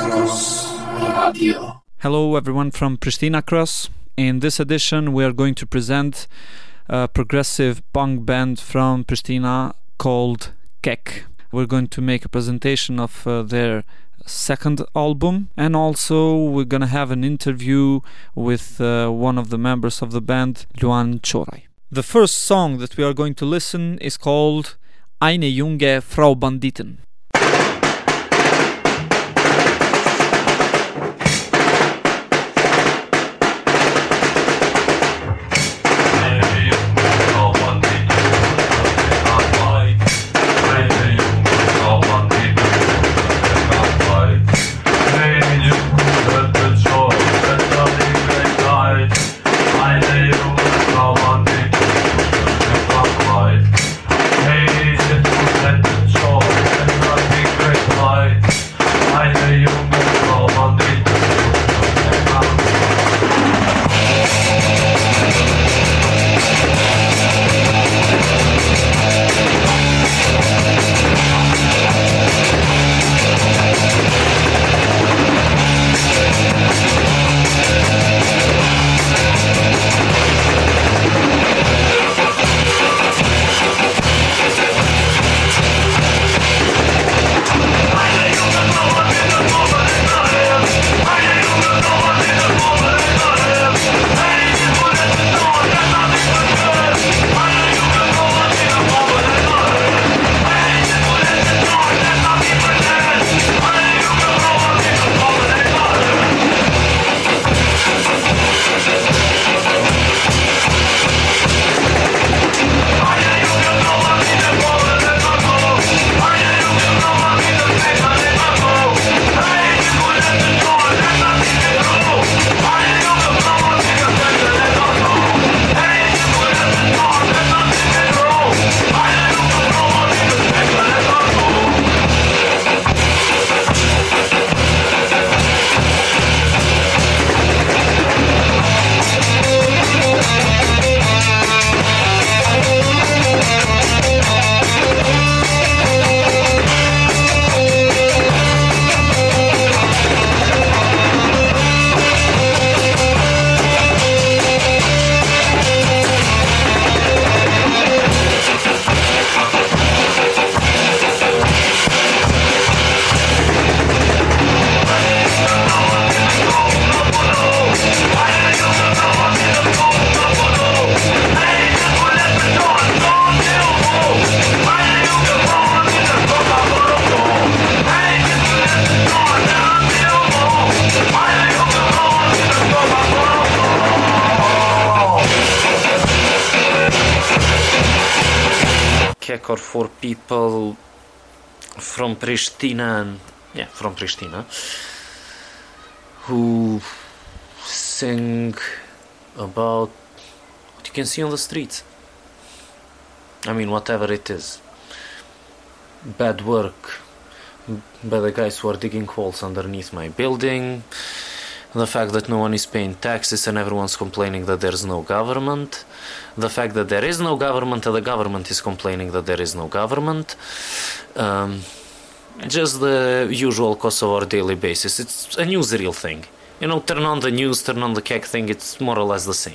Cross Radio. Hello everyone from Pristina Cross. In this edition we are going to present a progressive punk band from Pristina called Kek. We're going to make a presentation of their second album, and also we're gonna have an interview with one of the members of the band, Luan Chorai. The first song that we are going to listen is called Eine junge Frau Banditen. Kek are for people from Pristina, who sing about what you can see on the streets. I mean, whatever it is. Bad work by the guys who are digging holes underneath my building, the fact that no one is paying taxes and everyone's complaining that there's no government, the fact that there is no government and the government is complaining that there is no government, just the usual cost of our daily basis. It's a newsreel thing. You know, turn on the news, turn on the Kek thing, it's more or less the same.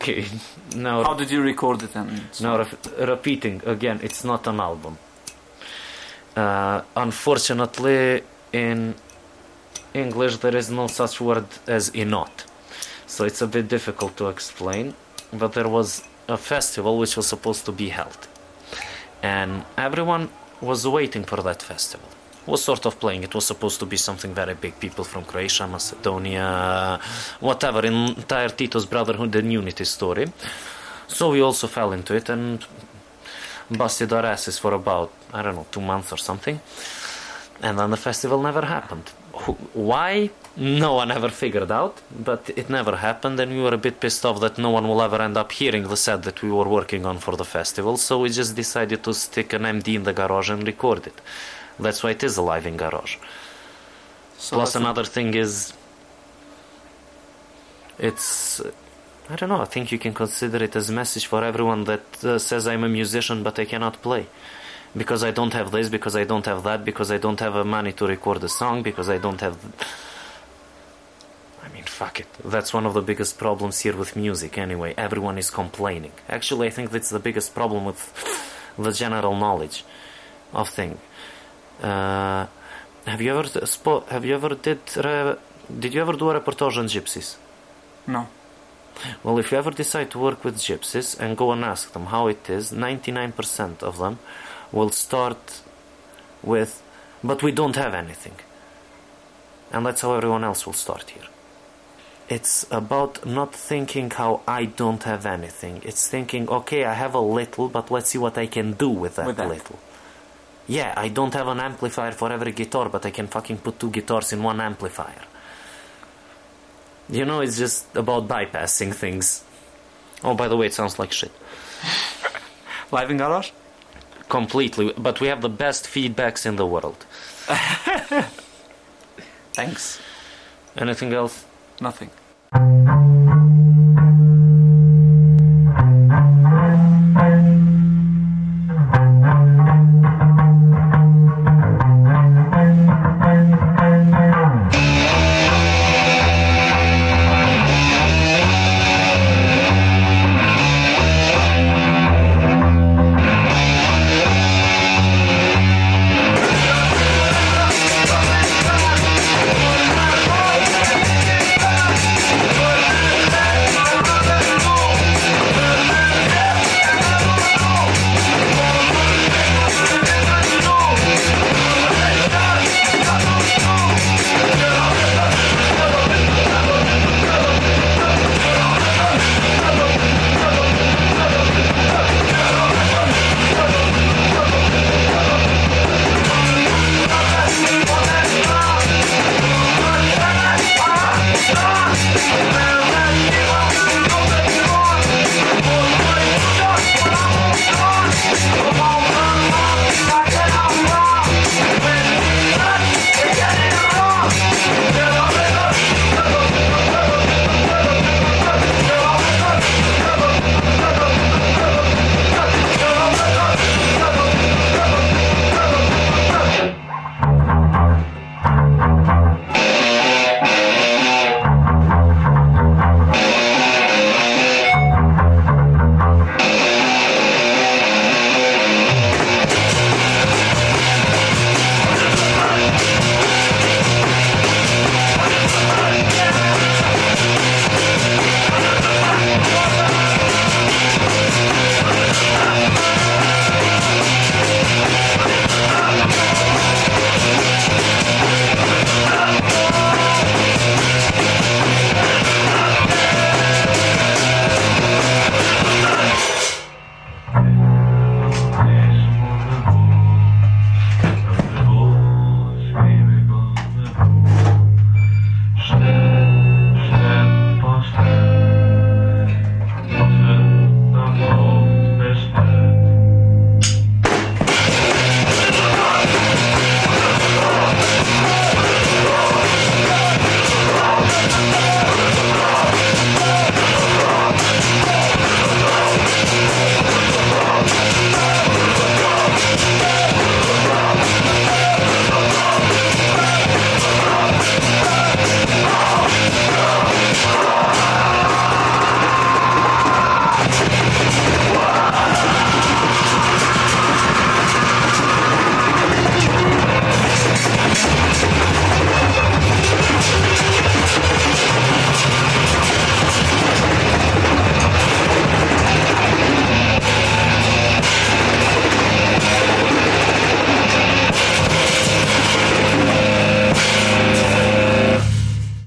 Okay, now... How did you record it? And Now, repeating again, it's not an album. Unfortunately, in English, there is no such word as inot. So it's a bit difficult to explain. But there was a festival which was supposed to be held. And everyone was waiting for that festival. Was sort of playing. It was supposed to be something very big. People from Croatia, Macedonia, whatever. Entire Tito's Brotherhood and Unity story. So we also fell into it and busted our asses for about, 2 months or something. And then the festival never happened. Why? No one ever figured out, but it never happened, and we were a bit pissed off that no one will ever end up hearing the set that we were working on for the festival, so we just decided to stick an MD in the garage and record it. That's why it is a live in garage. so Plus that's another thing is, it's, I think you can consider it as a message for everyone that says I'm a musician but I cannot play. Because I don't have this, because I don't have that, because I don't have money to record a song, because I don't have... fuck it. That's one of the biggest problems here with music anyway. Everyone is complaining. Actually, I think that's the biggest problem with the general knowledge of things. Did you ever do a reportage on gypsies? No. Well, if you ever decide to work with gypsies and go and ask them how it is, 99% of them will start with, but we don't have anything. And that's how everyone else will start here. It's about not thinking how I don't have anything. It's thinking, okay, I have a little, but let's see what I can do with that little. Yeah, I don't have an amplifier for every guitar, but I can fucking put 2 guitars in one amplifier. It's just about bypassing things. Oh, by the way, it sounds like shit. Live in garage? Completely, but we have the best feedbacks in the world. Thanks. Anything else? Nothing.